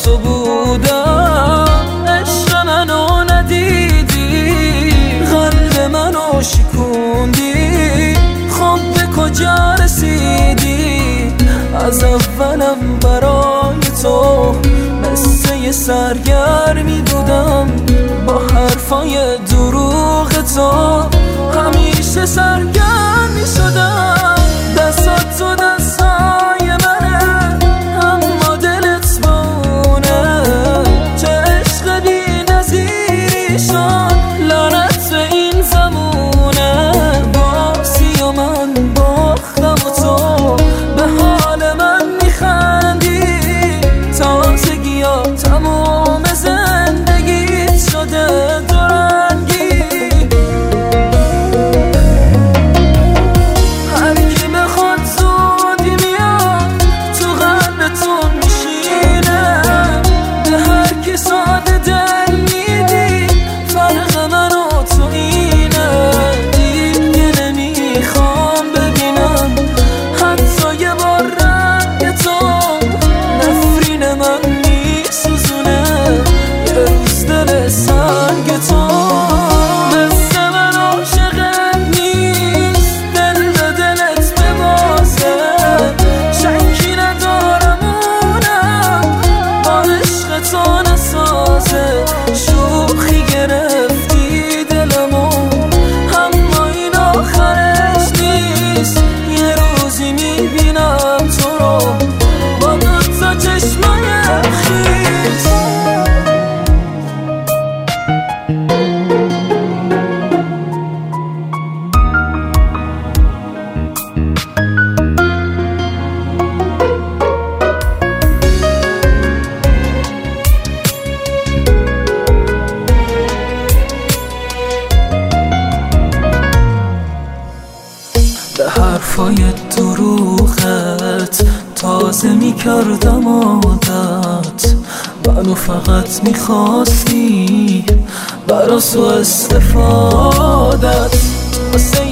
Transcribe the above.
تو بودم، عشق منو ندیدی، قلب منو شکوندی، خب به کجا رسیدی؟ از اولم برای تو مثل یه سرگرمی بودم، با حرفای دروغ تو همیشه سرگرم می شدم. دستات تو دستای منه، اما دلت بونه، چه عشق بی نظیری شد، لعنت به این زمونه. بازی و من باختم و تو به حال من میخندی، تازگی ها تموم زندگیت شده دورنگی. هر کی بخواد زودی میاد تو قلبتون میشینه، به هر کی ساده دل میدی، فرق من و تو اینه. دیگه نمیخوام ببینم حتی یه بار رنگ تو، نفرین من میسوزونه یه روز دل سنگ تو. مثل من عاشقت نیست، دل به دلت ببازه، شکی ندارم اونم با عشق تو نسازه. شوخی گرفتی دلمو، اما این آخرش نیست، یه روزی میبینم تو رو با دوتا چشمای خیس. به حرفای دروغت تازه میکردم عادت، منو فقط میخواستی برا سو استفادت. واسه